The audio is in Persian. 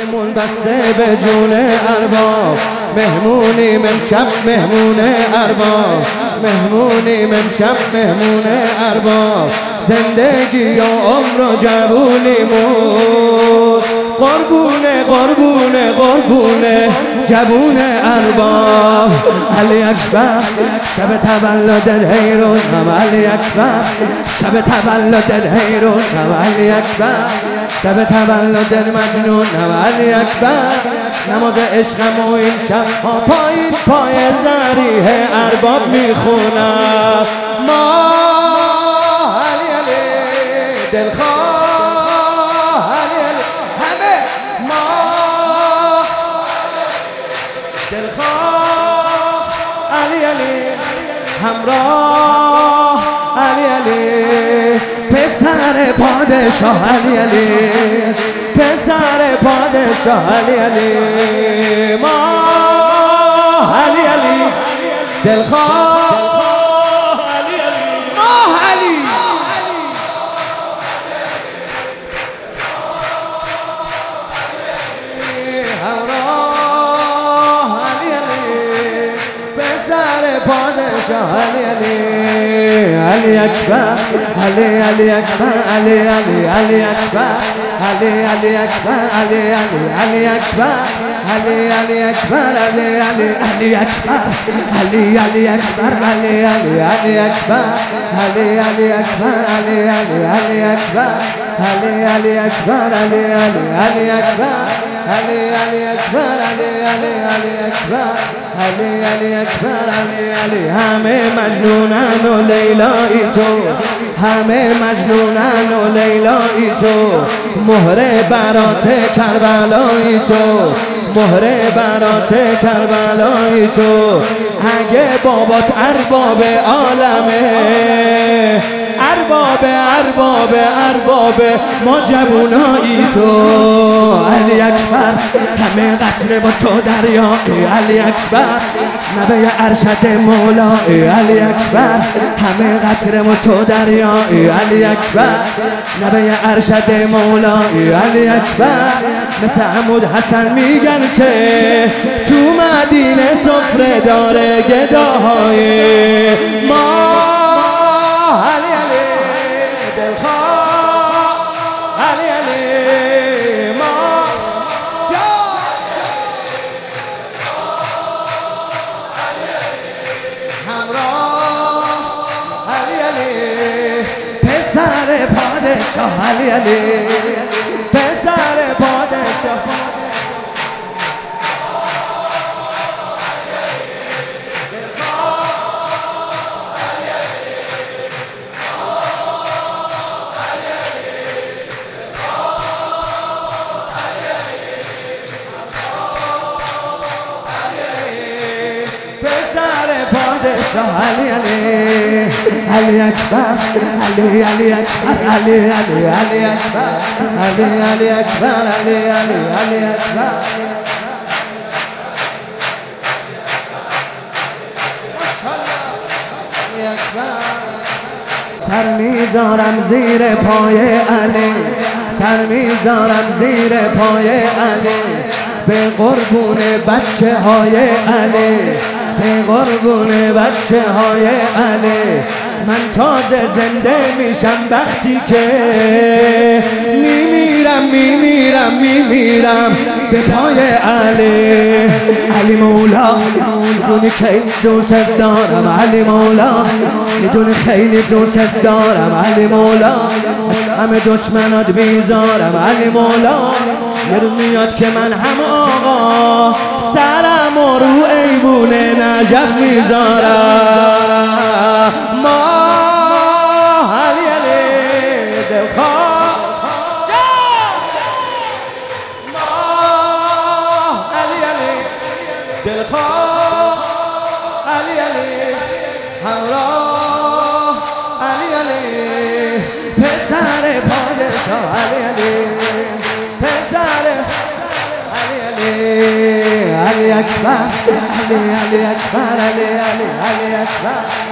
مهمون بسته به جون ارباب، مهمونیم امشب مهمون ارباب، مهمونیم امشب مهمون ارباب، زندگی و عمر و جوونیمون قربونه قربونه قربونه جوون ارباب. علی اکبر شب تولد هیرونم، علی اکبر شب تولد هیرونم، علی اکبر شب تولد مجنونم، علی اکبر نماز عشقم و این شب ها پایین پای ذریح ارباب میخونم. ما علی علی دلخواه علی علی همه ما دلخواه علی علی همراه علی علی پسر پادشاه علی علی پسر پادشاه علی علی ما علی علی دلخواه علی علی ما علی همراه علی علی پسر پادشاه علی علی علی اکبر علی علی اکبر علی علی علی اکبر علی علی اکبر علی علی علی اکبر علی علی اکبر علی علی علی اکبر علی علی اکبر علی علی علی اکبر علی علی اکبر علی علی علی اکبر علی علی اکبر علی علی علی اکبر علی علی اکبر علی علی علی اکبر علی علی اکبر علی علی همه مجنونن و لیلایی تو، همه مجنونن و لیلایی تو، مهر برات کربلایی تو، مهر برات کربلایی تو. اگه بابات ارباب عالمه، ارباب ارباب ارباب ما جوونایی تو، علی اکبر همه قطره با تو دریایی، علی اکبر نبی ارشد مولایی، علی اکبر همه قطره با تو دریایی، علی اکبر نبی ارشد مولایی، علی اکبر مثل عمود حسن میگن که تو مدینه سفره داره گداهای ما علی علی دلخواه علی علی ما همراه علی علی پسر پادشاه علی علی پسر پادشاه علی علی علی اکبر علی علی اکبر علی علی علی اکبر علی علی اکبر علی علی علی اکبر سر میذارم زیر پای علی، سر میذارم زیر پای علی، به قربون بچه های علی، به قربون بچه های علی. من تازه زنده میشم وقتی که میمیرم میمیرم میمیرم به پای علی. علی مولا میدونی خیلی دوست دارم، علی مولا میدونی خیلی دوست دارم، علی مولا همه دشمنات بیزارم، علی مولا یه روز میاد که من هم آقا سرم و رو ایوون نجف میذارم. ما علی علی دلخواه ما علی علی دلخواه علی علی همراه علی علی پسر پادشاه علی علی پسر علی علی علی اکبر علی علی اکبر علی علی علی اکبر